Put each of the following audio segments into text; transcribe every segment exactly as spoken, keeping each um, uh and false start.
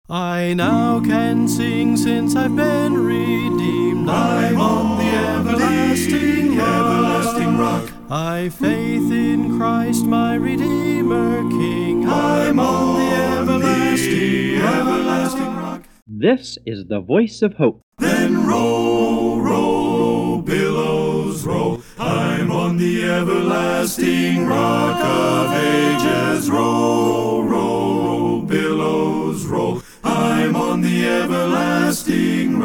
I now can sing since I've been redeemed. I'm on the everlasting rock. everlasting rock. I've faith in Christ, my Redeemer King. I'm on the everlasting, everlasting rock. This is the voice of hope. Then roll, roll, billows roll. I'm on the everlasting rock of ages. Roll, roll, billows roll. I'm on the everlasting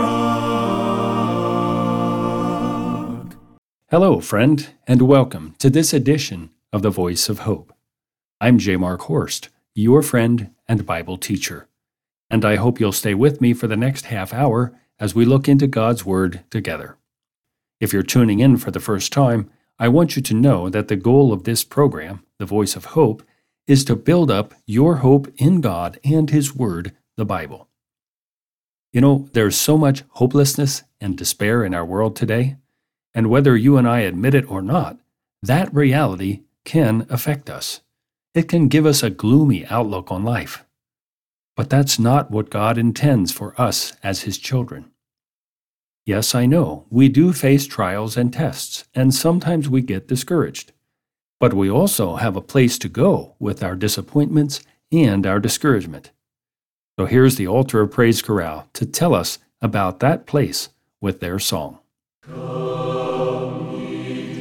rock. Hello, friend, and welcome to this edition of The Voice of Hope. I'm J. Mark Horst, your friend and Bible teacher, and I hope you'll stay with me for the next half hour as we look into God's Word together. If you're tuning in for the first time, I want you to know that the goal of this program, The Voice of Hope, is to build up your hope in God and His Word, the Bible. You know, there's so much hopelessness and despair in our world today, and whether you and I admit it or not, that reality can affect us. It can give us a gloomy outlook on life. But that's not what God intends for us as His children. Yes, I know, we do face trials and tests, and sometimes we get discouraged. But we also have a place to go with our disappointments and our discouragement. So here's the Altar of Praise Chorale to tell us about that place with their song. Come, ye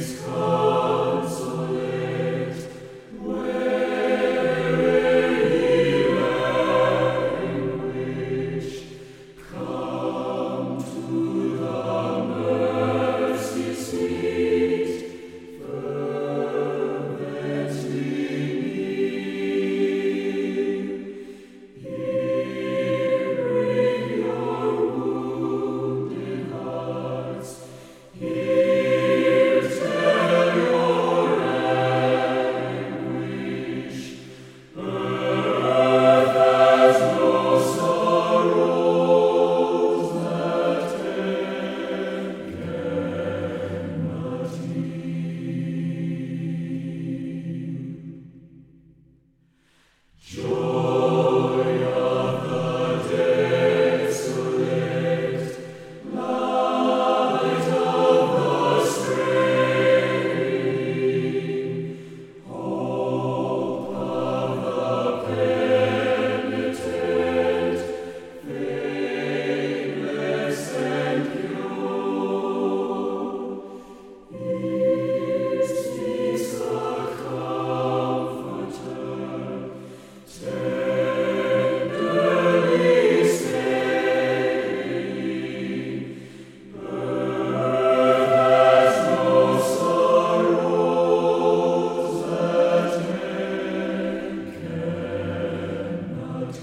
disconsolate, weary languish. Come to the mercy seat, fervently near. Here bring your wounded hearts. Here tell your anguish. Earth has no sorrows that heaven cannot heal. Joy of the desolate, light of the straying, hope of the penitent, faithless and pure. Here speaks the Comforter, tenderly saying, Earth has no sorrows that heaven cannot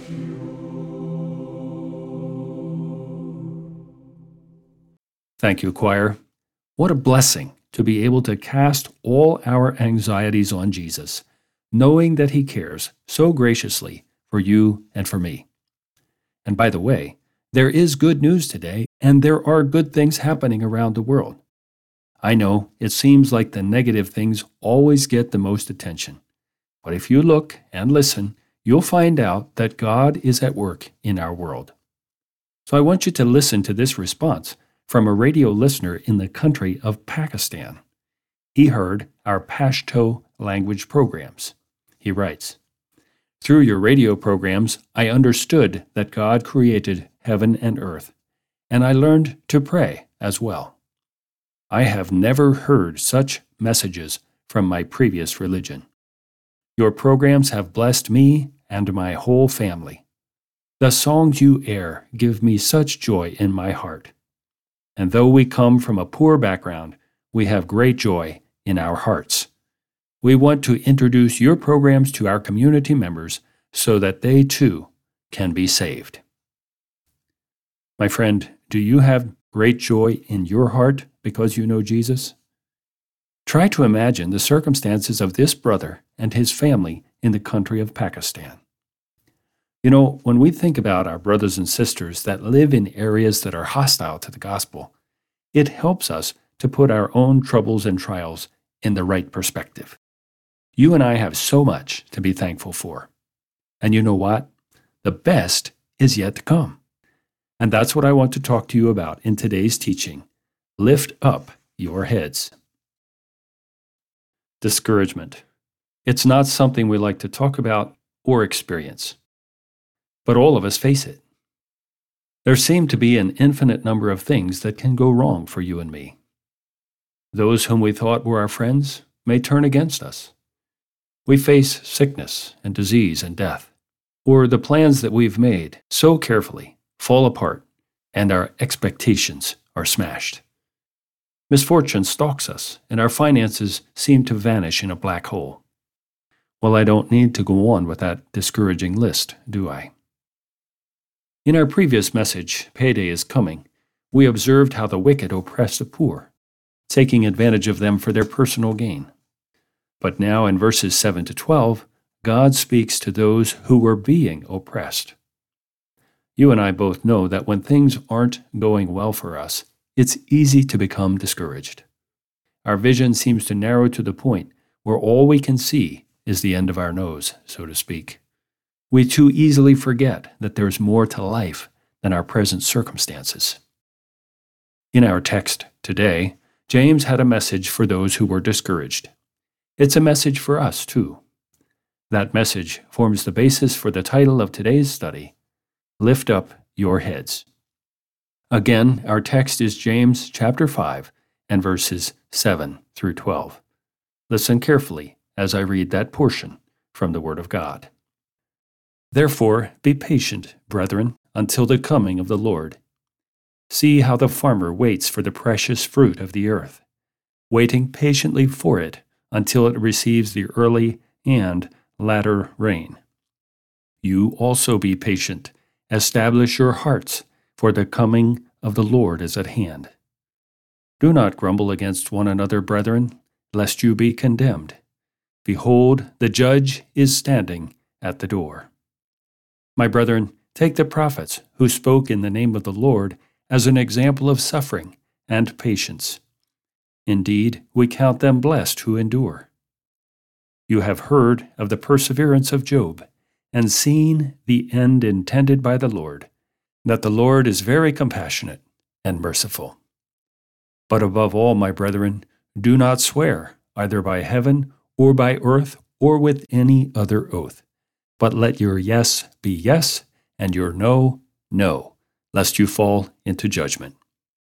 cure. Thank you, choir. What a blessing to be able to cast all our anxieties on Jesus, knowing that He cares so graciously for you and for me. And by the way, there is good news today, and there are good things happening around the world. I know it seems like the negative things always get the most attention, but if you look and listen, you'll find out that God is at work in our world. So I want you to listen to this response from a radio listener in the country of Pakistan. He heard our Pashto language programs. He writes, "Through your radio programs, I understood that God created heaven and earth, and I learned to pray as well. I have never heard such messages from my previous religion. Your programs have blessed me and my whole family. The songs you air give me such joy in my heart. And though we come from a poor background, we have great joy in our hearts. We want to introduce your programs to our community members so that they too can be saved." My friend, do you have great joy in your heart because you know Jesus? Try to imagine the circumstances of this brother and his family in the country of Pakistan. You know, when we think about our brothers and sisters that live in areas that are hostile to the gospel, it helps us to put our own troubles and trials in the right perspective. You and I have so much to be thankful for. And you know what? The best is yet to come. And that's what I want to talk to you about in today's teaching. Lift up your heads. Discouragement. It's not something we like to talk about or experience, but all of us face it. There seem to be an infinite number of things that can go wrong for you and me. Those whom we thought were our friends may turn against us. We face sickness and disease and death, or the plans that we've made so carefully fall apart and our expectations are smashed. Misfortune stalks us, and our finances seem to vanish in a black hole. Well, I don't need to go on with that discouraging list, do I? In our previous message, Payday is Coming, we observed how the wicked oppress the poor, taking advantage of them for their personal gain. But now in verses seven to twelve, God speaks to those who were being oppressed. You and I both know that when things aren't going well for us, it's easy to become discouraged. Our vision seems to narrow to the point where all we can see is the end of our nose, so to speak. We too easily forget that there's more to life than our present circumstances. In our text today, James had a message for those who were discouraged. It's a message for us, too. That message forms the basis for the title of today's study, Lift Up Your Heads. Again, our text is James chapter five and verses seven through twelve. Listen carefully as I read that portion from the Word of God. Therefore, be patient, brethren, until the coming of the Lord. See how the farmer waits for the precious fruit of the earth, waiting patiently for it until it receives the early and latter rain. You also be patient, establish your hearts, for the coming of the Lord is at hand. Do not grumble against one another, brethren, lest you be condemned. Behold, the judge is standing at the door. My brethren, take the prophets who spoke in the name of the Lord as an example of suffering and patience. Indeed, we count them blessed who endure. You have heard of the perseverance of Job, and seen the end intended by the Lord, that the Lord is very compassionate and merciful. But above all, my brethren, do not swear, either by heaven or by earth or with any other oath, but let your yes be yes, and your no, no, lest you fall into judgment.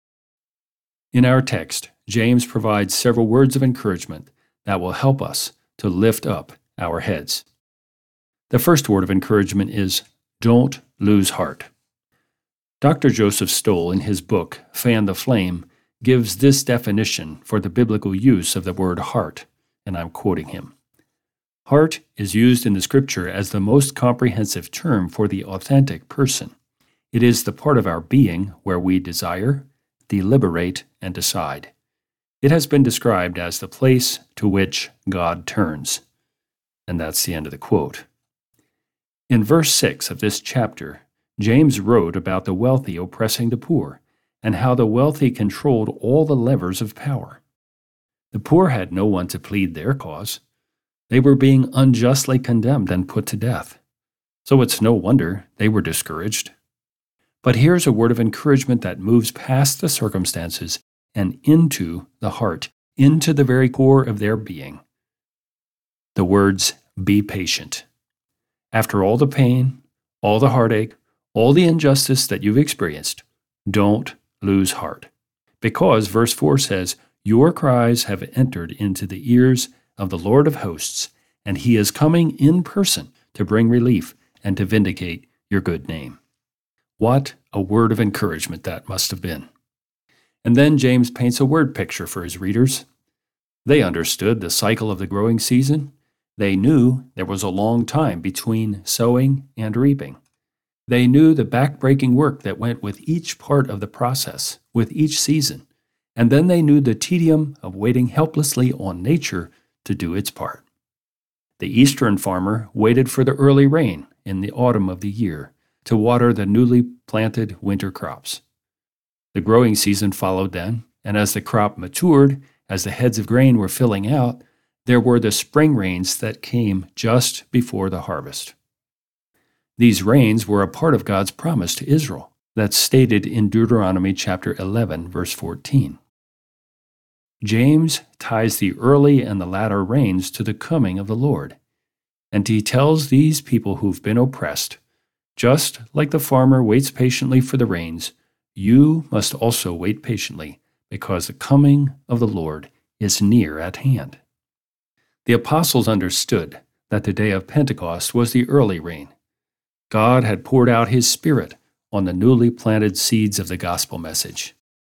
In our text, James provides several words of encouragement that will help us to lift up our heads. The first word of encouragement is, don't lose heart. Doctor Joseph Stoll, in his book, Fan the Flame, gives this definition for the biblical use of the word heart, and I'm quoting him. Heart is used in the Scripture as the most comprehensive term for the authentic person. It is the part of our being where we desire, deliberate, and decide. It has been described as the place to which God turns. And that's the end of the quote. In verse six of this chapter, James wrote about the wealthy oppressing the poor, and how the wealthy controlled all the levers of power. The poor had no one to plead their cause. They were being unjustly condemned and put to death. So it's no wonder they were discouraged. But here's a word of encouragement that moves past the circumstances and into the heart, into the very core of their being. The words, be patient. After all the pain, all the heartache, all the injustice that you've experienced, don't lose heart. Because, verse four says, your cries have entered into the ears of the Lord of hosts, and he is coming in person to bring relief and to vindicate your good name. What a word of encouragement that must have been. And then James paints a word picture for his readers. They understood the cycle of the growing season. They knew there was a long time between sowing and reaping. They knew the back-breaking work that went with each part of the process, with each season, and then they knew the tedium of waiting helplessly on nature to do its part. The eastern farmer waited for the early rain in the autumn of the year to water the newly planted winter crops. The growing season followed then, and as the crop matured, as the heads of grain were filling out, there were the spring rains that came just before the harvest. These rains were a part of God's promise to Israel that's stated in Deuteronomy chapter eleven, verse fourteen. James ties the early and the latter rains to the coming of the Lord, and he tells these people who've been oppressed, just like the farmer waits patiently for the rains, you must also wait patiently, because the coming of the Lord is near at hand. The apostles understood that the day of Pentecost was the early rain. God had poured out His Spirit on the newly planted seeds of the gospel message.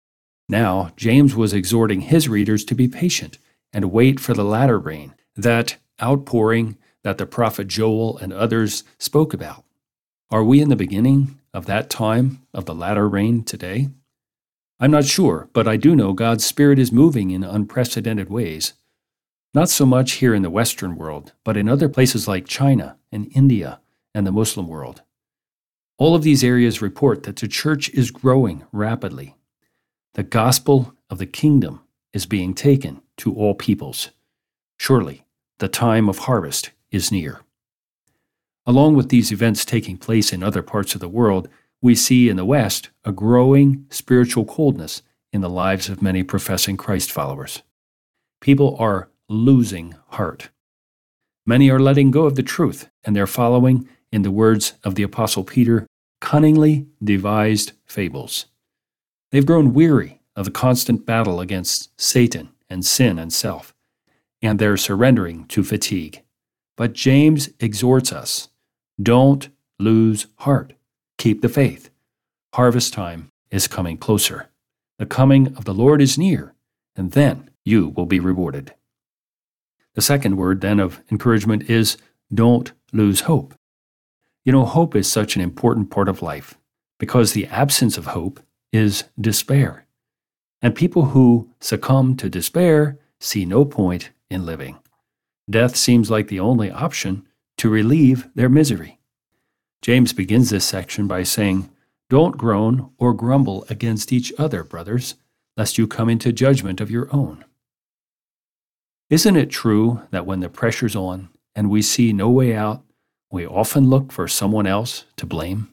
Now, James was exhorting his readers to be patient and wait for the latter rain, that outpouring that the prophet Joel and others spoke about. Are we in the beginning of that time of the latter rain today? I'm not sure, but I do know God's Spirit is moving in unprecedented ways. Not so much here in the Western world, but in other places like China and India and the Muslim world. All of these areas report that the church is growing rapidly. The gospel of the kingdom is being taken to all peoples. Surely, the time of harvest is near. Along with these events taking place in other parts of the world, we see in the West a growing spiritual coldness in the lives of many professing Christ followers. People are losing heart. Many are letting go of the truth, and they're following, in the words of the Apostle Peter, cunningly devised fables. They've grown weary of the constant battle against Satan and sin and self, and they're surrendering to fatigue. But James exhorts us, don't lose heart. Keep the faith. Harvest time is coming closer. The coming of the Lord is near, and then you will be rewarded. The second word, then, of encouragement is don't lose hope. You know, hope is such an important part of life because the absence of hope is despair. And people who succumb to despair see no point in living. Death seems like the only option to relieve their misery. James begins this section by saying, don't groan or grumble against each other, brothers, lest you come into judgment of your own. Isn't it true that when the pressure's on and we see no way out, we often look for someone else to blame?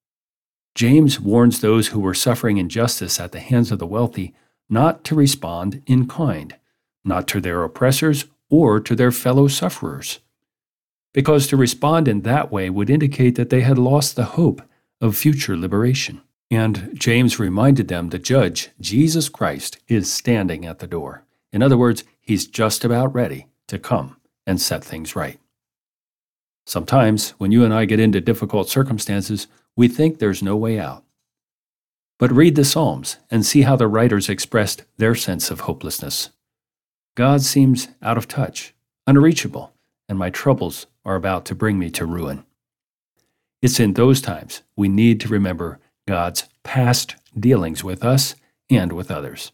James warns those who were suffering injustice at the hands of the wealthy not to respond in kind, not to their oppressors or to their fellow sufferers, because to respond in that way would indicate that they had lost the hope of future liberation. And James reminded them the judge, Jesus Christ, is standing at the door. In other words, he's just about ready to come and set things right. Sometimes, when you and I get into difficult circumstances, we think there's no way out. But read the Psalms and see how the writers expressed their sense of hopelessness. God seems out of touch, unreachable, and my troubles are about to bring me to ruin. It's in those times we need to remember God's past dealings with us and with others.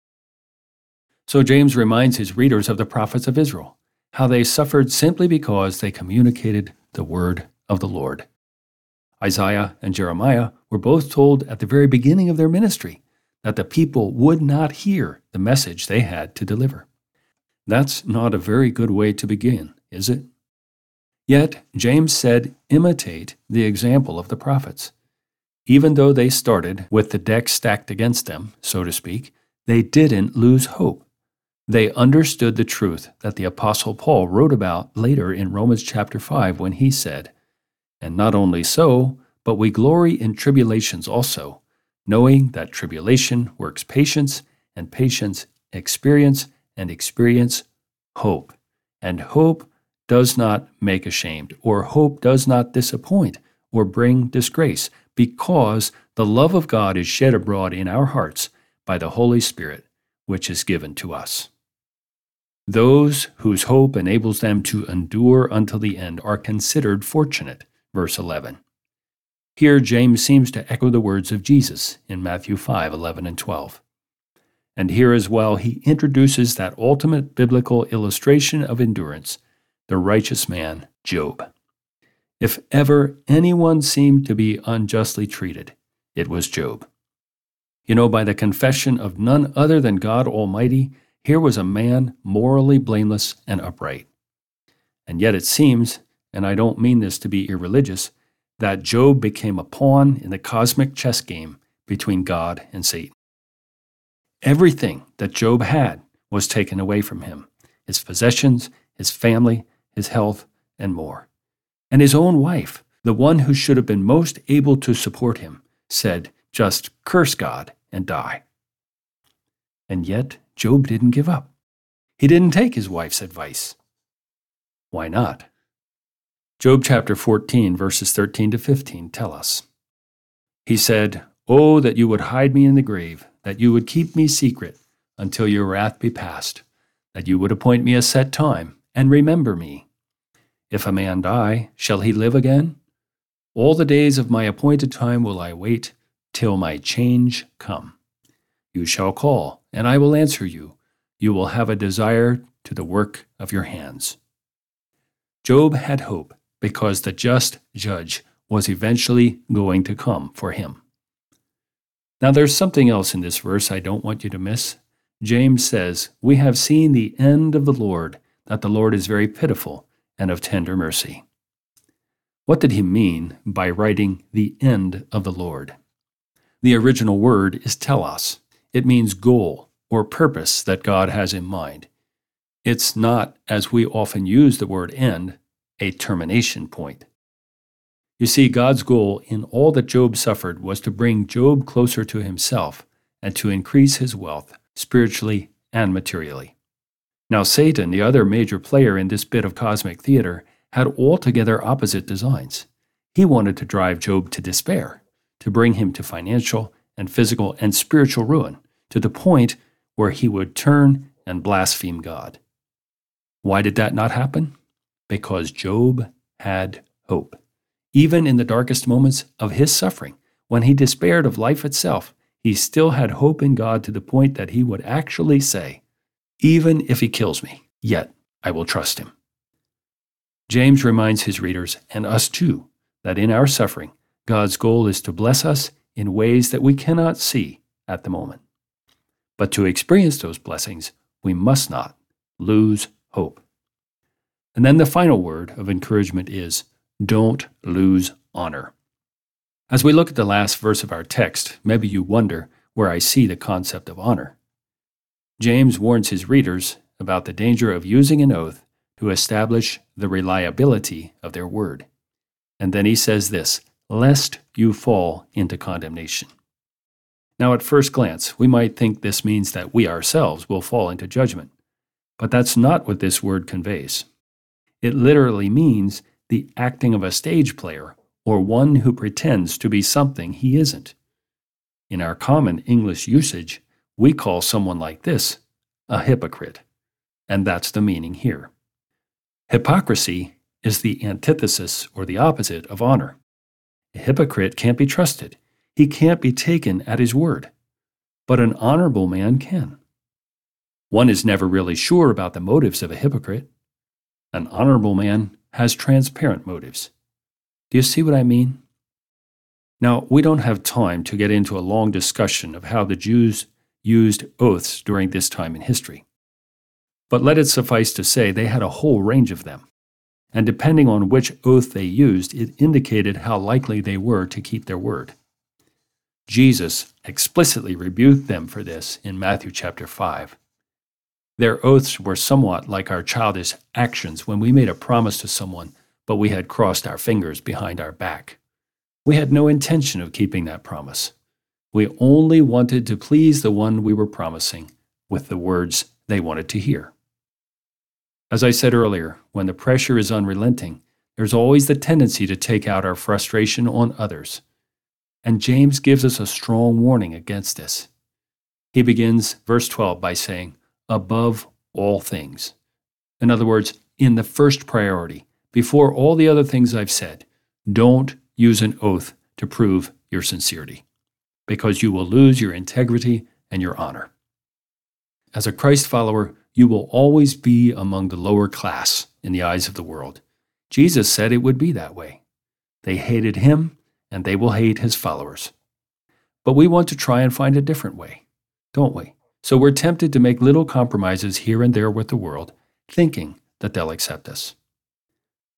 So James reminds his readers of the prophets of Israel, how they suffered simply because they communicated the word of the Lord. Isaiah and Jeremiah were both told at the very beginning of their ministry that the people would not hear the message they had to deliver. That's not a very good way to begin, is it? Yet, James said, imitate the example of the prophets. Even though they started with the deck stacked against them, so to speak, they didn't lose hope. They understood the truth that the Apostle Paul wrote about later in Romans chapter five when he said, and not only so, but we glory in tribulations also, knowing that tribulation works patience, and patience experience, and experience hope. And hope does not make ashamed, or hope does not disappoint, or bring disgrace, because the love of God is shed abroad in our hearts by the Holy Spirit, which is given to us. Those whose hope enables them to endure until the end are considered fortunate. Verse eleven. Here James seems to echo the words of Jesus in Matthew five, eleven and twelve. And here as well he introduces that ultimate biblical illustration of endurance, the righteous man, Job. If ever anyone seemed to be unjustly treated, it was Job. You know, by the confession of none other than God Almighty, here was a man morally blameless and upright. And yet it seems, and I don't mean this to be irreligious, that Job became a pawn in the cosmic chess game between God and Satan. Everything that Job had was taken away from him, his possessions, his family, his health, and more. And his own wife, the one who should have been most able to support him, said, "Just curse God and die." And yet, Job didn't give up. He didn't take his wife's advice. Why not? Job chapter fourteen, verses thirteen to fifteen tell us. He said, "Oh, that you would hide me in the grave, that you would keep me secret until your wrath be past, that you would appoint me a set time and remember me. If a man die, shall he live again? All the days of my appointed time will I wait till my change come. You shall call, and I will answer you. You will have a desire to the work of your hands." Job had hope because the just judge was eventually going to come for him. Now there's something else in this verse I don't want you to miss. James says, "We have seen the end of the Lord, that the Lord is very pitiful and of tender mercy." What did he mean by writing the end of the Lord? The original word is telos. It means goal or purpose that God has in mind. It's not, as we often use the word end, a termination point. You see, God's goal in all that Job suffered was to bring Job closer to himself and to increase his wealth, spiritually and materially. Now, Satan, the other major player in this bit of cosmic theater, had altogether opposite designs. He wanted to drive Job to despair, to bring him to financial and physical and spiritual ruin, to the point where he would turn and blaspheme God. Why did that not happen? Because Job had hope. Even in the darkest moments of his suffering, when he despaired of life itself, he still had hope in God to the point that he would actually say, "Even if he kills me, yet I will trust him." James reminds his readers, and us too, that in our suffering, God's goal is to bless us in ways that we cannot see at the moment. But to experience those blessings, we must not lose hope. And then the final word of encouragement is, don't lose honor. As we look at the last verse of our text, maybe you wonder where I see the concept of honor. James warns his readers about the danger of using an oath to establish the reliability of their word. And then he says this, "Lest you fall into condemnation." Now, at first glance, we might think this means that we ourselves will fall into judgment, but that's not what this word conveys. It literally means the acting of a stage player or one who pretends to be something he isn't. In our common English usage, we call someone like this a hypocrite, and that's the meaning here. Hypocrisy is the antithesis or the opposite of honor. A hypocrite can't be trusted. He can't be taken at his word. But an honorable man can. One is never really sure about the motives of a hypocrite. An honorable man has transparent motives. Do you see what I mean? Now, we don't have time to get into a long discussion of how the Jews used oaths during this time in history. But let it suffice to say they had a whole range of them. And depending on which oath they used, it indicated how likely they were to keep their word. Jesus explicitly rebuked them for this in Matthew chapter five. Their oaths were somewhat like our childish actions when we made a promise to someone, but we had crossed our fingers behind our back. We had no intention of keeping that promise. We only wanted to please the one we were promising with the words they wanted to hear. As I said earlier, when the pressure is unrelenting, there's always the tendency to take out our frustration on others. And James gives us a strong warning against this. He begins verse twelve by saying, "Above all things." In other words, in the first priority, before all the other things I've said, don't use an oath to prove your sincerity, because you will lose your integrity and your honor. As a Christ follower, you will always be among the lower class in the eyes of the world. Jesus said it would be that way. They hated him, and they will hate his followers. But we want to try and find a different way, don't we? So we're tempted to make little compromises here and there with the world, thinking that they'll accept us.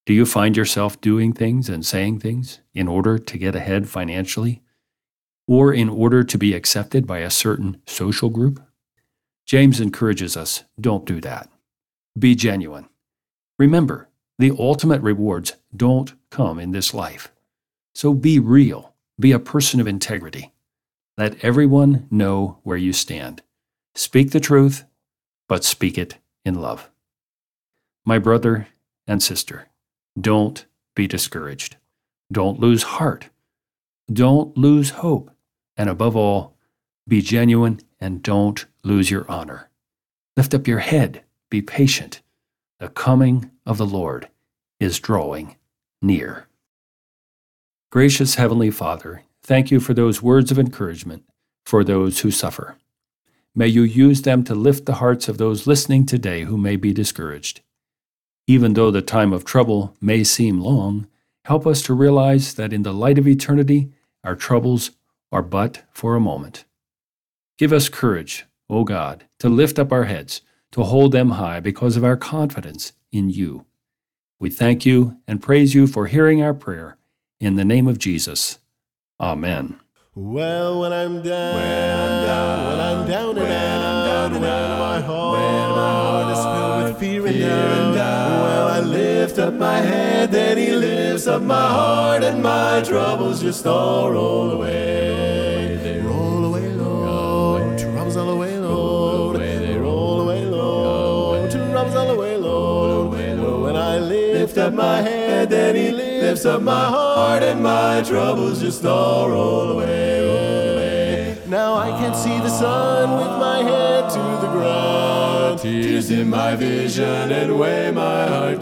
Do you find yourself doing things and saying things in order to get ahead financially, or in order to be accepted by a certain social group? James encourages us, don't do that. Be genuine. Remember, the ultimate rewards don't come in this life. So be real. Be a person of integrity. Let everyone know where you stand. Speak the truth, but speak it in love. My brother and sister, don't be discouraged. Don't lose heart. Don't lose hope. And above all, be genuine and don't lose your honor. Lift up your head. Be patient. The coming of the Lord is drawing near. Gracious Heavenly Father, thank you for those words of encouragement for those who suffer. May you use them to lift the hearts of those listening today who may be discouraged. Even though the time of trouble may seem long, help us to realize that in the light of eternity, our troubles are but for a moment. Give us courage, O God, to lift up our heads, to hold them high because of our confidence in you. We thank you and praise you for hearing our prayer. In the name of Jesus. Amen. Well, when I'm down, when I'm down, when I'm down and out, and out, my heart, when my heart is filled with fear and doubt, well, I lift up my head, then he lifts up my heart, and my troubles just all roll away. They roll away, Lord, troubles all away, Lord. They roll away, Lord, troubles all away, Lord. When I lift up my head, then he lifts up my heart, and my troubles just all roll away, roll away. Now I can't see the sun with my head to the ground. Tears in my vision and weigh my heart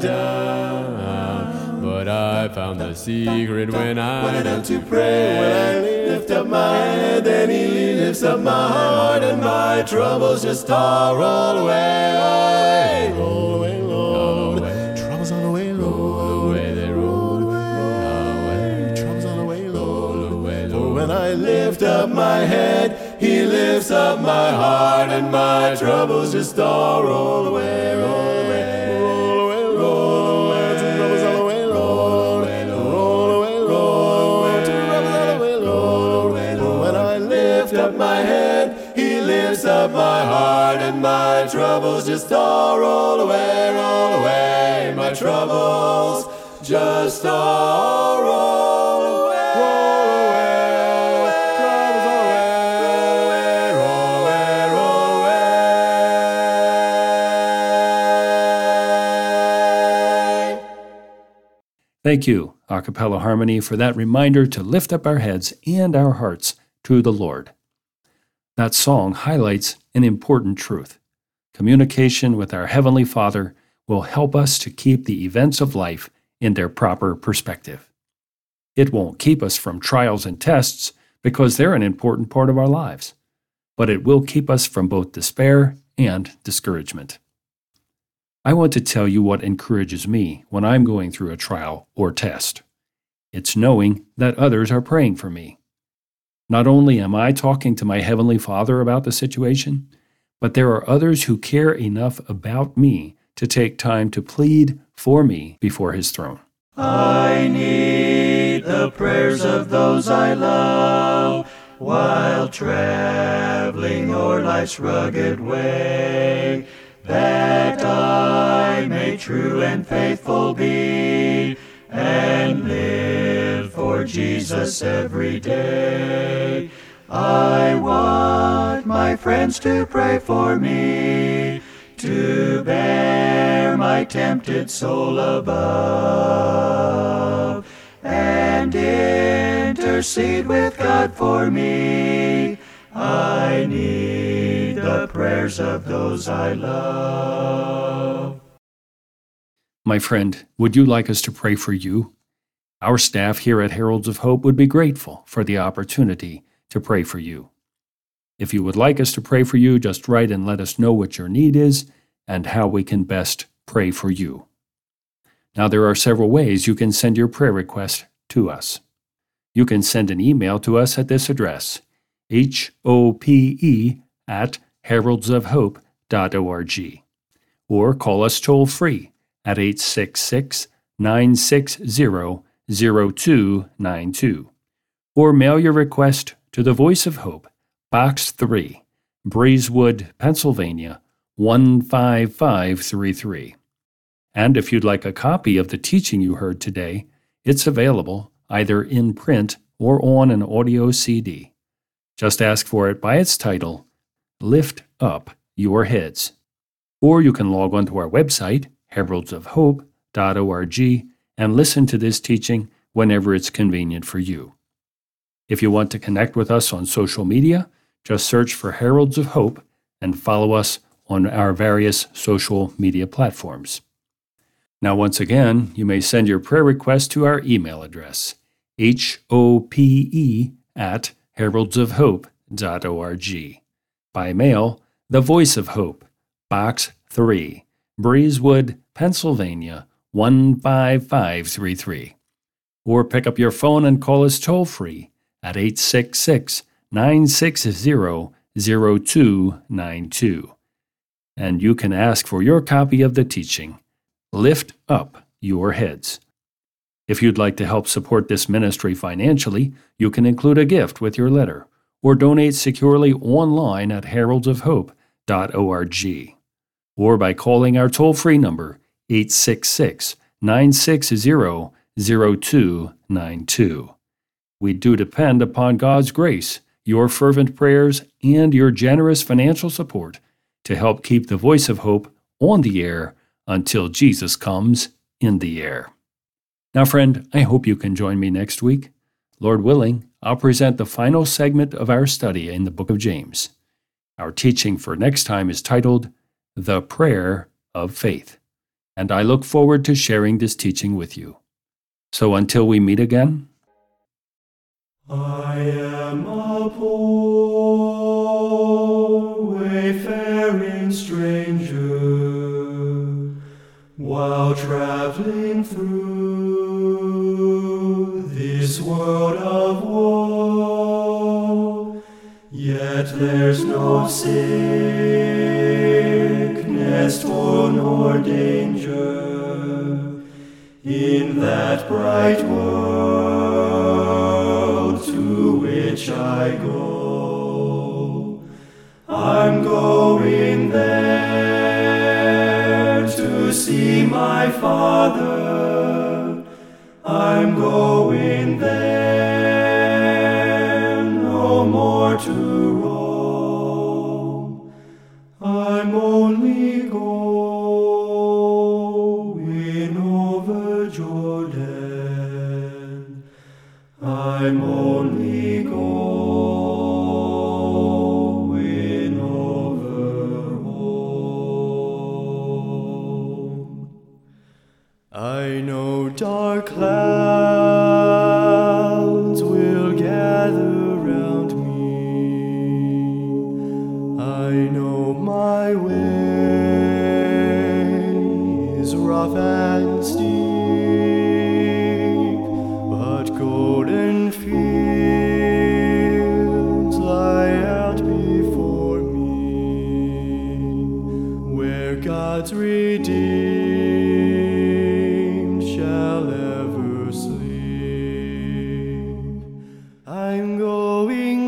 down. But I found the secret when I went out to pray. When I lift up my head, then he lifts up my heart, and my troubles just all roll away, roll away, Lord. Troubles all away, Lord. They roll away, troubles all away, Lord. When I lift up my head, he lifts up my heart, and my troubles just all roll away, roll away, roll away, roll away, troubles all away, Lord. Roll away, Lord, troubles all away, Lord. When I lift up my head, he lifts up my heart, and my troubles just all roll away, roll away. My troubles just all roll away. Thank you, A Cappella Harmony, for that reminder to lift up our heads and our hearts to the Lord. That song highlights an important truth. Communication with our Heavenly Father will help us to keep the events of life in their proper perspective. It won't keep us from trials and tests because they're an important part of our lives, but it will keep us from both despair and discouragement. I want to tell you what encourages me when I'm going through a trial or test. It's knowing that others are praying for me. Not only am I talking to my Heavenly Father about the situation, but there are others who care enough about me to take time to plead for me before His throne. I need the prayers of those I love while traveling o'er life's rugged way, that I may true and faithful be and live for Jesus every day. I want my friends to pray for me, to bear my tempted soul above, and intercede with God for me. I need the prayers of those I love. My friend, would you like us to pray for you? Our staff here at Heralds of Hope would be grateful for the opportunity to pray for you. If you would like us to pray for you, just write and let us know what your need is and how we can best pray for you. Now, there are several ways you can send your prayer request to us. You can send an email to us at this address, H O P E at heralds of hope dot org, or call us toll-free at eight six six, nine six zero, zero two nine two. Or mail your request to the Voice of Hope, Box three, Breezewood, Pennsylvania, one five five three three. And if you'd like a copy of the teaching you heard today, it's available either in print or on an audio C D. Just ask for it by its title, Lift Up Your Heads. Or you can log on to our website, heralds of hope dot org, and listen to this teaching whenever it's convenient for you. If you want to connect with us on social media, just search for Heralds of Hope and follow us on our various social media platforms. Now, once again, you may send your prayer request to our email address, hope at heralds of hope dot org. By mail, The Voice of Hope, Box three, Breezewood, Pennsylvania, one five five three three. Or pick up your phone and call us toll-free at eight six six, nine six zero, zero two nine two. And you can ask for your copy of the teaching, Lift Up Your Heads. If you'd like to help support this ministry financially, you can include a gift with your letter or donate securely online at heralds of hope dot org or by calling our toll-free number eight six six, nine six zero, zero two nine two. We do depend upon God's grace, your fervent prayers, and your generous financial support to help keep the Voice of Hope on the air until Jesus comes in the air. Now, friend, I hope you can join me next week. Lord willing, I'll present the final segment of our study in the book of James. Our teaching for next time is titled, The Prayer of Faith, and I look forward to sharing this teaching with you. So until we meet again, I am a poor, wayfaring stranger, while traveling through this world of woe. Yet there's no sickness, toil, nor danger in that bright world to which I go. I'm going there to see my Father. I'm going there no more to roam. I'm only going over Jordan. I'm only going over home. I know dark clouds will gather round me. I know my way is rough and steep, but golden fields lie out before me, where God's redeemed shall ever sleep. I'm going